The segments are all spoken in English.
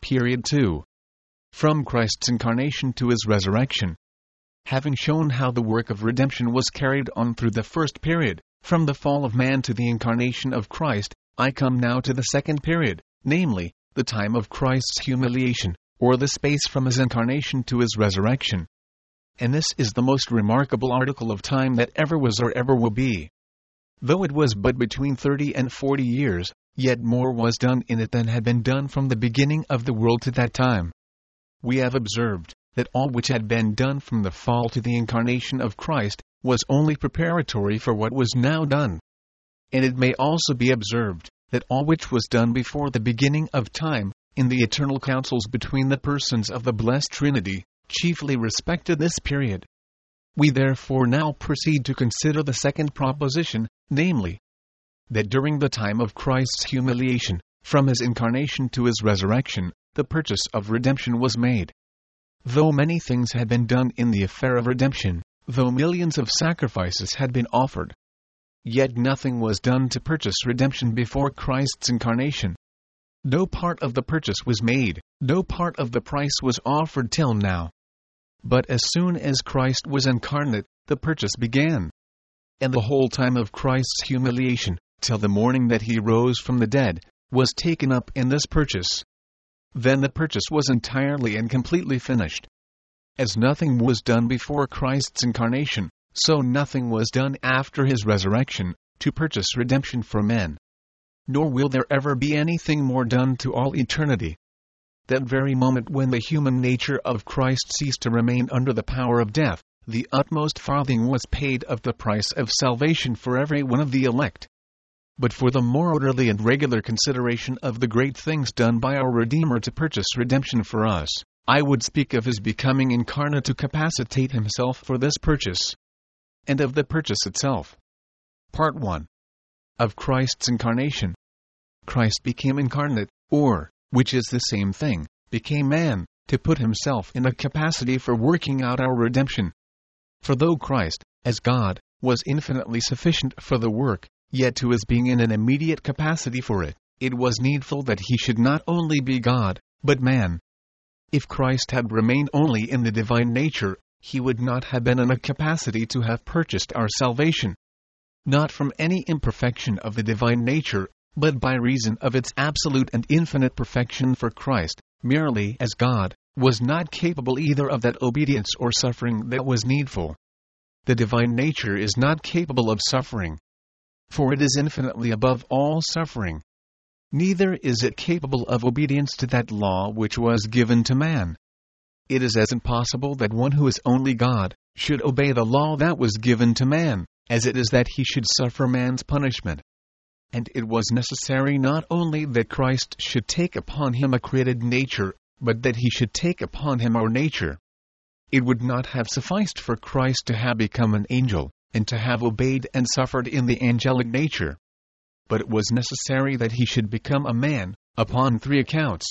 Period 2. From Christ's incarnation to his resurrection. Having shown how the work of redemption was carried on through the first period, from the fall of man to the incarnation of Christ, I come now to the second period, namely, the time of Christ's humiliation, or the space from his incarnation to his resurrection. And this is the most remarkable article of time that ever was or ever will be. Though it was but between 30 and 40 years, yet more was done in it than had been done from the beginning of the world to that time. We have observed that all which had been done from the fall to the incarnation of Christ was only preparatory for what was now done. And it may also be observed that all which was done before the beginning of time, in the eternal councils between the persons of the blessed Trinity, chiefly respected this period. We therefore now proceed to consider the second proposition, namely, that during the time of Christ's humiliation, from his incarnation to his resurrection, the purchase of redemption was made. Though many things had been done in the affair of redemption, though millions of sacrifices had been offered, yet nothing was done to purchase redemption before Christ's incarnation. No part of the purchase was made, no part of the price was offered till now. But as soon as Christ was incarnate, the purchase began. And the whole time of Christ's humiliation, till the morning that he rose from the dead, was taken up in this purchase. Then the purchase was entirely and completely finished. As nothing was done before Christ's incarnation, so nothing was done after his resurrection, to purchase redemption for men. Nor will there ever be anything more done to all eternity. That very moment when the human nature of Christ ceased to remain under the power of death, the utmost farthing was paid of the price of salvation for every one of the elect. But for the more orderly and regular consideration of the great things done by our Redeemer to purchase redemption for us, I would speak of his becoming incarnate to capacitate himself for this purchase, and of the purchase itself. Part 1. Of Christ's incarnation. Christ became incarnate, or, which is the same thing, became man, to put himself in a capacity for working out our redemption. For though Christ, as God, was infinitely sufficient for the work, yet to his being in an immediate capacity for it, it was needful that he should not only be God, but man. If Christ had remained only in the divine nature, he would not have been in a capacity to have purchased our salvation. Not from any imperfection of the divine nature, but by reason of its absolute and infinite perfection, for Christ, merely as God, was not capable either of that obedience or suffering that was needful. The divine nature is not capable of suffering, for it is infinitely above all suffering. Neither is it capable of obedience to that law which was given to man. It is as impossible that one who is only God should obey the law that was given to man, as it is that he should suffer man's punishment. And it was necessary not only that Christ should take upon him a created nature, but that he should take upon him our nature. It would not have sufficed for Christ to have become an angel, and to have obeyed and suffered in the angelic nature. But it was necessary that he should become a man, upon 3 accounts.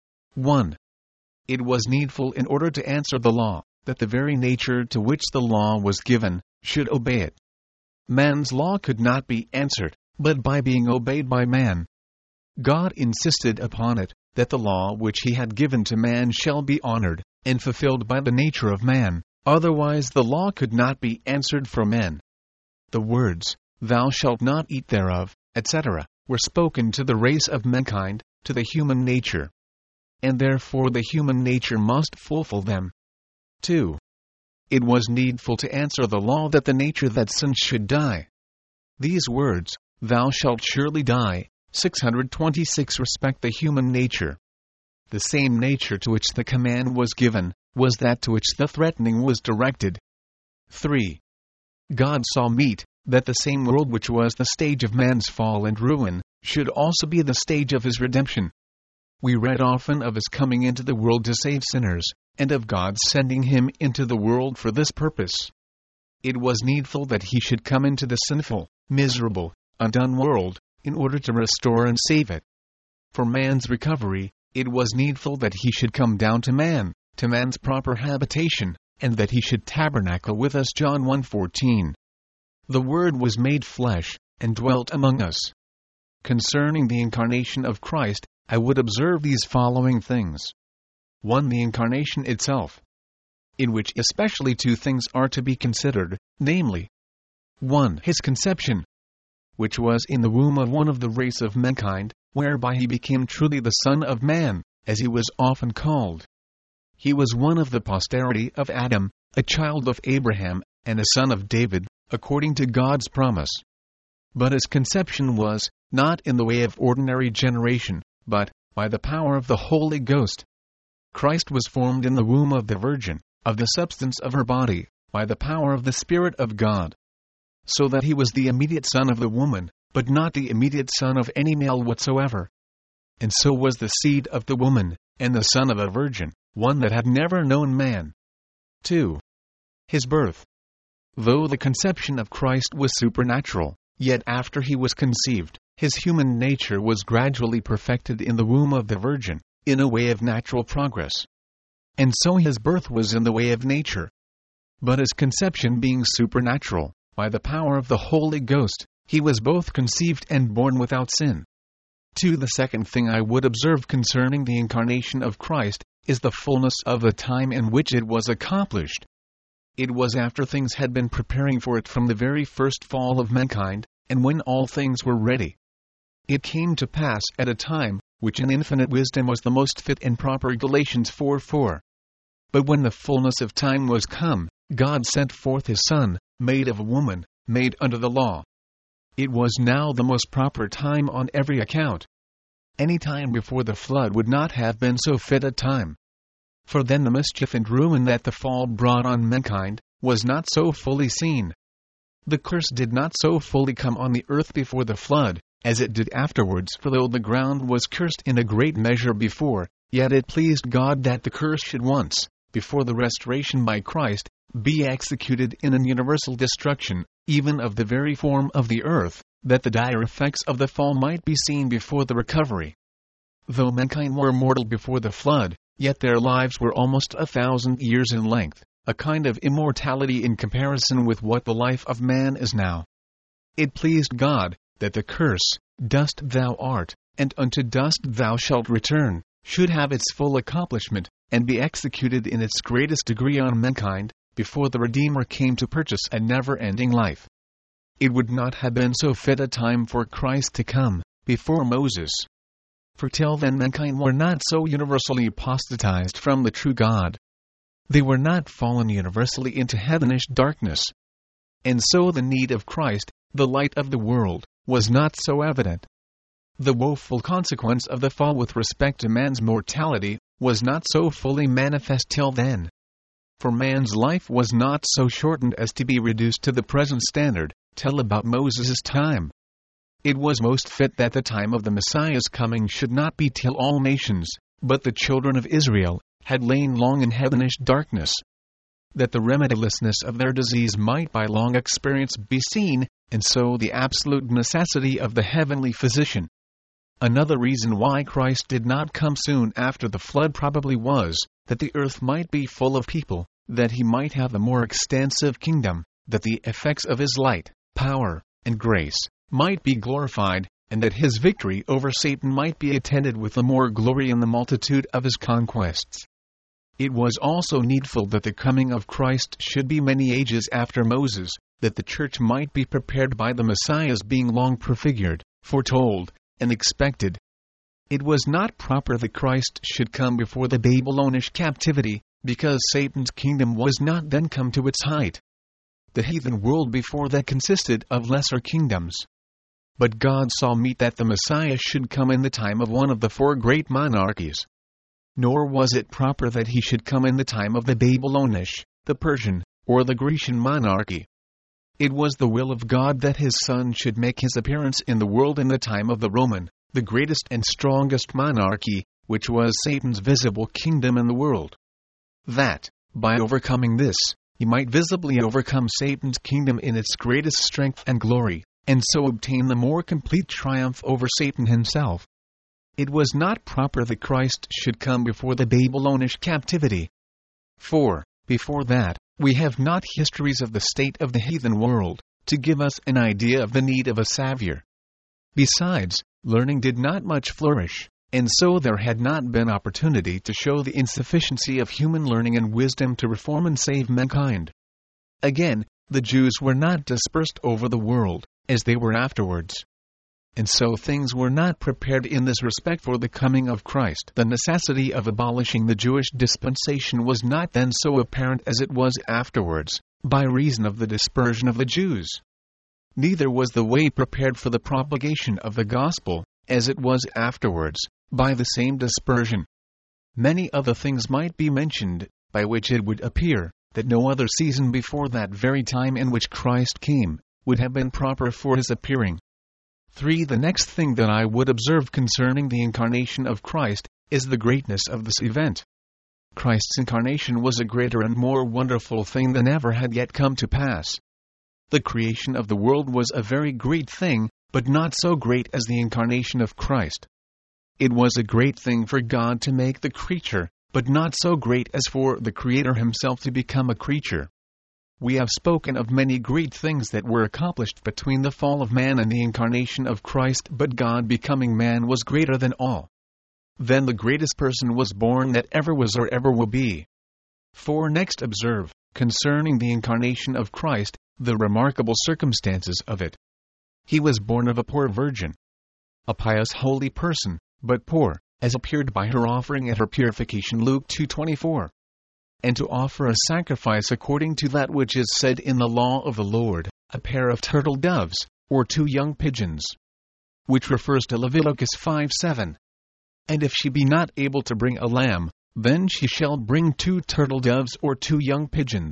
1. It was needful in order to answer the law, that the very nature to which the law was given, should obey it. Man's law could not be answered, but by being obeyed by man. God insisted upon it, that the law which he had given to man shall be honored, and fulfilled by the nature of man, otherwise the law could not be answered for men. The words, "Thou shalt not eat thereof," etc., were spoken to the race of mankind, to the human nature. And therefore the human nature must fulfill them. 2. It was needful to answer the law that the nature that sins should die. These words, "Thou shalt surely die," 626, respect the human nature. The same nature to which the command was given, was that to which the threatening was directed. 3. God saw meet, that the same world which was the stage of man's fall and ruin, should also be the stage of his redemption. We read often of his coming into the world to save sinners, and of God sending him into the world for this purpose. It was needful that he should come into the sinful, miserable, undone world, in order to restore and save it. For man's recovery, it was needful that he should come down to man's proper habitation, and that he should tabernacle with us. John 1:14. The Word was made flesh, and dwelt among us. Concerning the incarnation of Christ, I would observe these following things. 1. The Incarnation itself, in which especially two things are to be considered, namely, 1. His conception, which was in the womb of one of the race of mankind, whereby he became truly the Son of Man, as he was often called. He was one of the posterity of Adam, a child of Abraham, and a son of David, according to God's promise. But his conception was, not in the way of ordinary generation, but, by the power of the Holy Ghost. Christ was formed in the womb of the Virgin, of the substance of her body, by the power of the Spirit of God. So that he was the immediate son of the woman, but not the immediate son of any male whatsoever. And so was the seed of the woman, and the son of a virgin, one that had never known man. 2. His birth. Though the conception of Christ was supernatural, yet after he was conceived, his human nature was gradually perfected in the womb of the Virgin, in a way of natural progress. And so his birth was in the way of nature. But his conception being supernatural, by the power of the Holy Ghost, he was both conceived and born without sin. 2. The second thing I would observe concerning the incarnation of Christ is the fullness of the time in which it was accomplished. It was after things had been preparing for it from the very first fall of mankind, and when all things were ready. It came to pass at a time, which in infinite wisdom was the most fit and proper. Galatians 4:4. But when the fullness of time was come, God sent forth his Son, made of a woman, made under the law. It was now the most proper time on every account. Any time before the flood would not have been so fit a time. For then the mischief and ruin that the fall brought on mankind was not so fully seen. The curse did not so fully come on the earth before the flood, as it did afterwards. For though the ground was cursed in a great measure before, yet it pleased God that the curse should once, before the restoration by Christ, be executed in an universal destruction, even of the very form of the earth, that the dire effects of the fall might be seen before the recovery. Though mankind were mortal before the flood, yet their lives were almost 1,000 years in length, a kind of immortality in comparison with what the life of man is now. It pleased God, that the curse, "Dust thou art, and unto dust thou shalt return," should have its full accomplishment, and be executed in its greatest degree on mankind, before the Redeemer came to purchase a never-ending life. It would not have been so fit a time for Christ to come, before Moses. For till then mankind were not so universally apostatized from the true God. They were not fallen universally into heathenish darkness. And so the need of Christ, the light of the world, was not so evident. The woeful consequence of the fall with respect to man's mortality was not so fully manifest till then. For man's life was not so shortened as to be reduced to the present standard, till about Moses' time. It was most fit that the time of the Messiah's coming should not be till all nations, but the children of Israel, had lain long in heathenish darkness, that the remedilessness of their disease might by long experience be seen, and so the absolute necessity of the heavenly physician. Another reason why Christ did not come soon after the flood probably was, that the earth might be full of people, that he might have a more extensive kingdom, that the effects of his light, power, and grace might be glorified, and that his victory over Satan might be attended with the more glory in the multitude of his conquests. It was also needful that the coming of Christ should be many ages after Moses, that the church might be prepared by the Messiah's being long prefigured, foretold, and expected. It was not proper that Christ should come before the Babylonish captivity, because Satan's kingdom was not then come to its height. The heathen world before that consisted of lesser kingdoms. But God saw meet that the Messiah should come in the time of one of the four great monarchies. Nor was it proper that he should come in the time of the Babylonish, the Persian, or the Grecian monarchy. It was the will of God that his Son should make his appearance in the world in the time of the Roman, the greatest and strongest monarchy, which was Satan's visible kingdom in the world. That, by overcoming this, he might visibly overcome Satan's kingdom in its greatest strength and glory, and so obtain the more complete triumph over Satan himself. It was not proper that Christ should come before the Babylonish captivity. 4. Before that, we have not histories of the state of the heathen world, to give us an idea of the need of a Savior. Besides, learning did not much flourish, and so there had not been opportunity to show the insufficiency of human learning and wisdom to reform and save mankind. Again, the Jews were not dispersed over the world, as they were afterwards. And so things were not prepared in this respect for the coming of Christ. The necessity of abolishing the Jewish dispensation was not then so apparent as it was afterwards, by reason of the dispersion of the Jews. Neither was the way prepared for the propagation of the gospel, as it was afterwards, by the same dispersion. Many other things might be mentioned, by which it would appear that no other season before that very time in which Christ came would have been proper for his appearing. 3. The next thing that I would observe concerning the incarnation of Christ is the greatness of this event. Christ's incarnation was a greater and more wonderful thing than ever had yet come to pass. The creation of the world was a very great thing, but not so great as the incarnation of Christ. It was a great thing for God to make the creature, but not so great as for the Creator himself to become a creature. We have spoken of many great things that were accomplished between the fall of man and the incarnation of Christ, but God becoming man was greater than all. Then the greatest person was born that ever was or ever will be. 4. Next observe, concerning the incarnation of Christ, the remarkable circumstances of it. He was born of a poor virgin, a pious holy person, but poor, as appeared by her offering at her purification, Luke 2:24. And to offer a sacrifice according to that which is said in the law of the Lord, a pair of turtle doves, or 2 young pigeons. Which refers to Leviticus 5:7. And if she be not able to bring a lamb, then she shall bring 2 turtle doves or 2 young pigeons.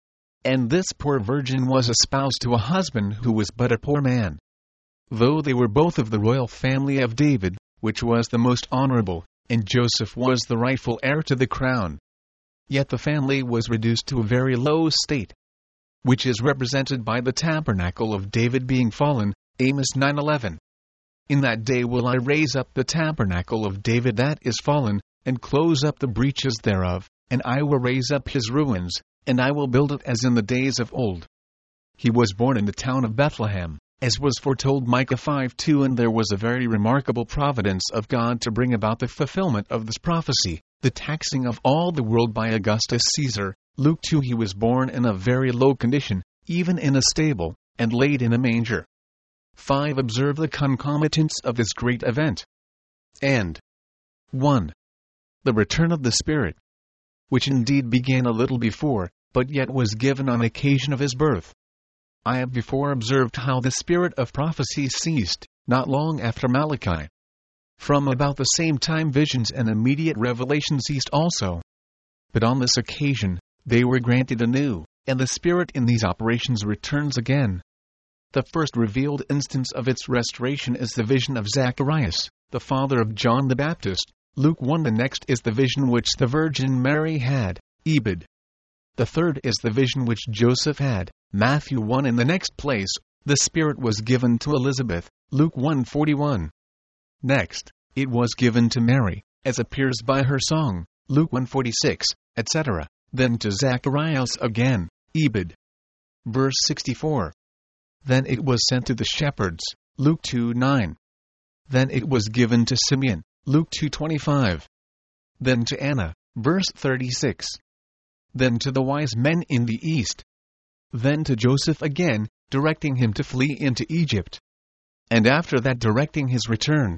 And this poor virgin was espoused to a husband who was but a poor man. Though they were both of the royal family of David, which was the most honorable, and Joseph was the rightful heir to the crown. Yet the family was reduced to a very low state, which is represented by the tabernacle of David being fallen, Amos 9:11. In that day will I raise up the tabernacle of David that is fallen, and close up the breaches thereof, and I will raise up his ruins, and I will build it as in the days of old. He was born in the town of Bethlehem, as was foretold Micah 5:2, and there was a very remarkable providence of God to bring about the fulfillment of this prophecy, the taxing of all the world by Augustus Caesar, Luke 2. He was born in a very low condition, even in a stable, and laid in a manger. 5. Observe the concomitants of this great event. And 1. The return of the Spirit, which indeed began a little before, but yet was given on occasion of his birth. I have before observed how the spirit of prophecy ceased, not long after Malachi. From about the same time visions and immediate revelation ceased also. But on this occasion, they were granted anew, and the Spirit in these operations returns again. The first revealed instance of its restoration is the vision of Zacharias, the father of John the Baptist, Luke 1. The next is the vision which the Virgin Mary had, Ebed. The third is the vision which Joseph had, Matthew 1. In the next place, the Spirit was given to Elizabeth, Luke 1:41. Next, it was given to Mary, as appears by her song, Luke 1:46, etc. Then to Zacharias again, Ebed. Verse 64. Then it was sent to the shepherds, Luke 2:9. Then it was given to Simeon, Luke 2:25. Then to Anna, verse 36. Then to the wise men in the east. Then to Joseph again, directing him to flee into Egypt. And after that directing his return.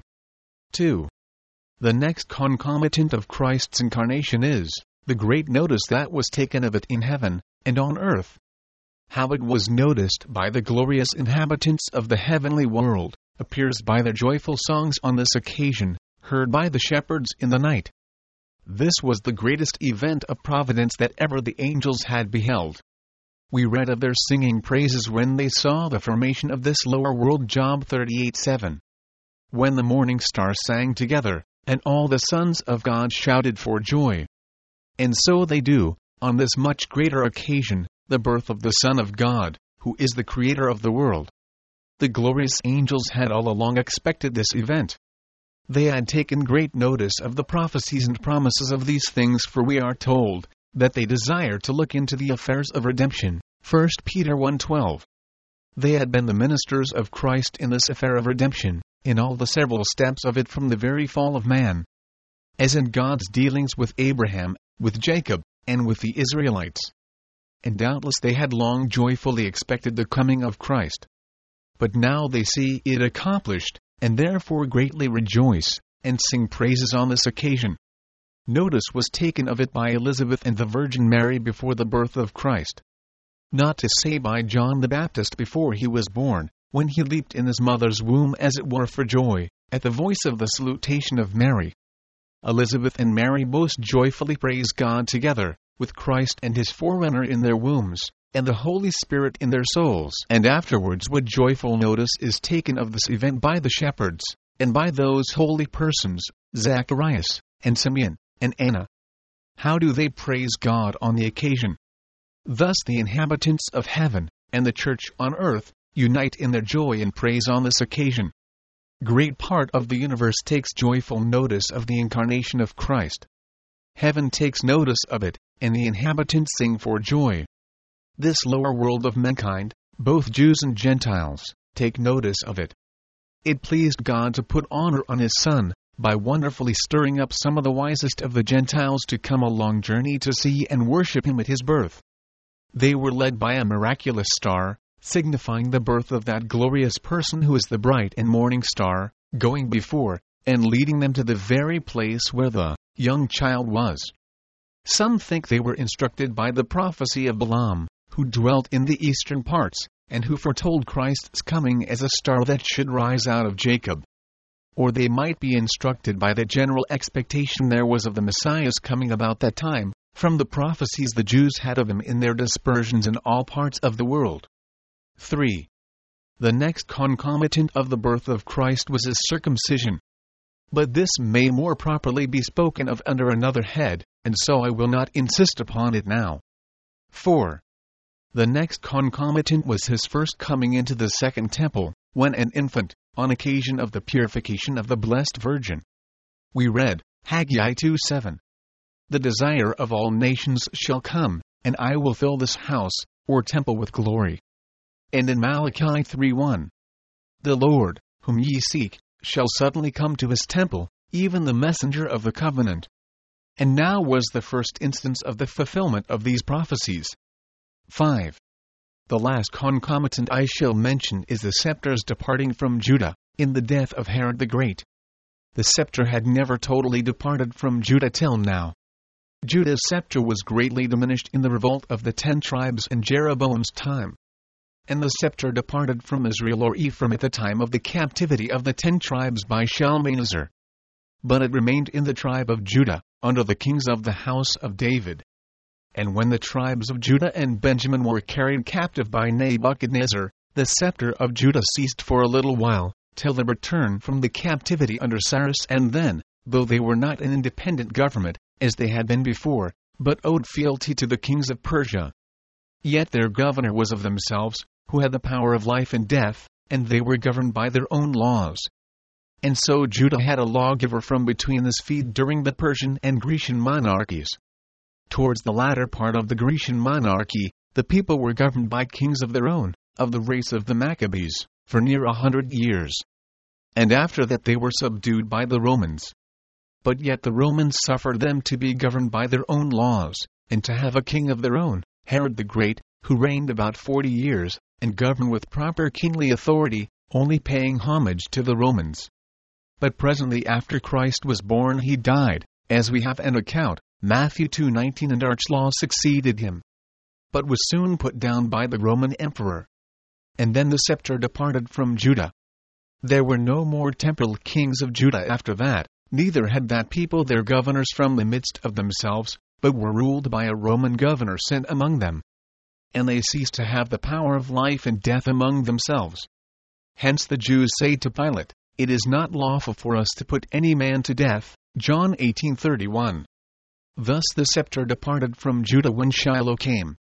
2. The next concomitant of Christ's incarnation is the great notice that was taken of it in heaven and on earth. How it was noticed by the glorious inhabitants of the heavenly world appears by their joyful songs on this occasion, heard by the shepherds in the night. This was the greatest event of providence that ever the angels had beheld. We read of their singing praises when they saw the formation of this lower world, Job 38:7. When the morning stars sang together, and all the sons of God shouted for joy. And so they do, on this much greater occasion, the birth of the Son of God, who is the Creator of the world. The glorious angels had all along expected this event. They had taken great notice of the prophecies and promises of these things, for we are told that they desire to look into the affairs of redemption, 1 Peter 1:12. They had been the ministers of Christ in this affair of redemption, in all the several steps of it from the very fall of man. As in God's dealings with Abraham, with Jacob, and with the Israelites. And doubtless they had long joyfully expected the coming of Christ. But now they see it accomplished, and therefore greatly rejoice, and sing praises on this occasion. Notice was taken of it by Elizabeth and the Virgin Mary before the birth of Christ. Not to say by John the Baptist before he was born, when he leaped in his mother's womb as it were for joy, at the voice of the salutation of Mary. Elizabeth and Mary most joyfully praise God together, with Christ and his forerunner in their wombs, and the Holy Spirit in their souls. And afterwards what joyful notice is taken of this event by the shepherds, and by those holy persons, Zacharias, and Simeon, and Anna. How do they praise God on the occasion? Thus the inhabitants of heaven, and the church on earth, unite in their joy and praise on this occasion. Great part of the universe takes joyful notice of the incarnation of Christ. Heaven takes notice of it, and the inhabitants sing for joy. This lower world of mankind, both Jews and Gentiles, take notice of it. It pleased God to put honor on his Son, by wonderfully stirring up some of the wisest of the Gentiles to come a long journey to see and worship him at his birth. They were led by a miraculous star, signifying the birth of that glorious person who is the bright and morning star, going before, and leading them to the very place where the young child was. Some think they were instructed by the prophecy of Balaam, who dwelt in the eastern parts, and who foretold Christ's coming as a star that should rise out of Jacob. Or they might be instructed by the general expectation there was of the Messiah's coming about that time, from the prophecies the Jews had of him in their dispersions in all parts of the world. 3. The next concomitant of the birth of Christ was his circumcision. But this may more properly be spoken of under another head, and so I will not insist upon it now. 4. The next concomitant was his first coming into the second temple, when an infant, on occasion of the purification of the Blessed Virgin. We read, Haggai 2:7. The desire of all nations shall come, and I will fill this house, or temple, with glory. And in Malachi 3:1. The Lord, whom ye seek, shall suddenly come to his temple, even the messenger of the covenant. And now was the first instance of the fulfillment of these prophecies. 5. The last concomitant I shall mention is the scepter's departing from Judah, in the death of Herod the Great. The scepter had never totally departed from Judah till now. Judah's scepter was greatly diminished in the revolt of the 10 tribes in Jeroboam's time. And the scepter departed from Israel or Ephraim at the time of the captivity of the 10 tribes by Shalmaneser. But it remained in the tribe of Judah, under the kings of the house of David. And when the tribes of Judah and Benjamin were carried captive by Nebuchadnezzar, the scepter of Judah ceased for a little while, till the return from the captivity under Cyrus, and then, though they were not an independent government, as they had been before, but owed fealty to the kings of Persia, yet their governor was of themselves, who had the power of life and death, and they were governed by their own laws. And so Judah had a lawgiver from between his feet during the Persian and Grecian monarchies. Towards the latter part of the Grecian monarchy, the people were governed by kings of their own, of the race of the Maccabees, for near 100 years. And after that they were subdued by the Romans. But yet the Romans suffered them to be governed by their own laws, and to have a king of their own, Herod the Great, who reigned about 40 years, and governed with proper kingly authority, only paying homage to the Romans. But presently after Christ was born he died, as we have an account, Matthew 2:19, and Archelaus succeeded him, but was soon put down by the Roman emperor. And then the scepter departed from Judah. There were no more temporal kings of Judah after that, neither had that people their governors from the midst of themselves, but were ruled by a Roman governor sent among them. And they ceased to have the power of life and death among themselves. Hence the Jews say to Pilate, It is not lawful for us to put any man to death, John 18:31. Thus the scepter departed from Judah when Shiloh came,